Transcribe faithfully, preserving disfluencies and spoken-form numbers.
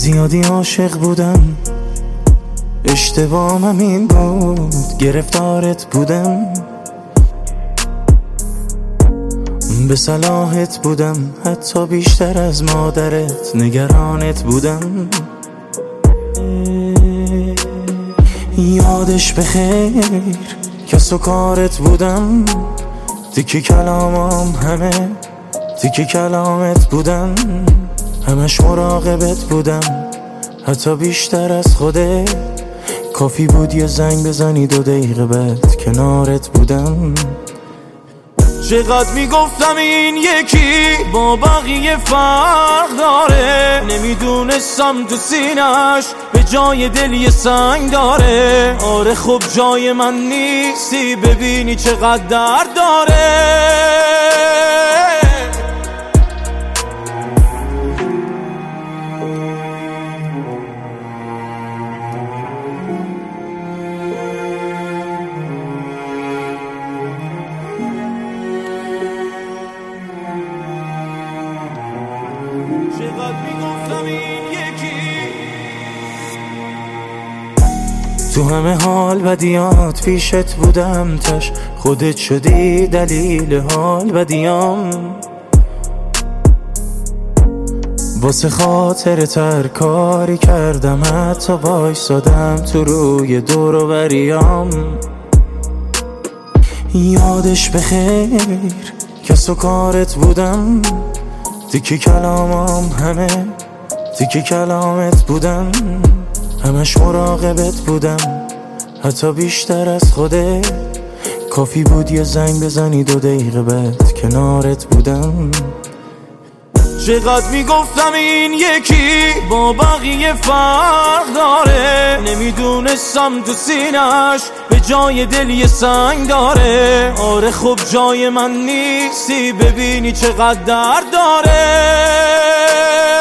زیادی عاشق بودم، اشتباهم این بود گرفتارت بودم، به صلاحت بودم حتی بیشتر از مادرت، نگرانت بودم. یادش بخیر کس و کارت بودم، تیکی کلامام همه تیکی کلامت بودم، همش مراقبت بودم حتی بیشتر از خودت. کافی بود یه زنگ بزنی دو دقیقه بعد کنارت بودم. چقدر میگفتم این یکی با بقیه فرق داره، نمیدونستم تو سینش به جای دل یه سنگ داره. آره خب جای من نیستی، ببینی چقدر درد داره. چقدر میگفتم این یکی تو همه حال بدیات پیشت بودم، تش خودت شدی دلیل حال بدیام. واسه خاطر تر کاری کردم، حتی وایسادم تو روی دور و بریام. یادش بخیر کس و کارت بودم، تیکی کلامام همه تیکی کلامت بودم، همش مراقبت بودم حتی بیشتر از خودت. کافی بود یه زنگ بزنی دو دقیقه بعد کنارت بودم. چقدر میگفتم این یکی با بقیه فرق داره، نمیدونستم تو سینش به جای دل یه سنگ داره. آره خب جای من نیستی، ببینی چقدر درد داره.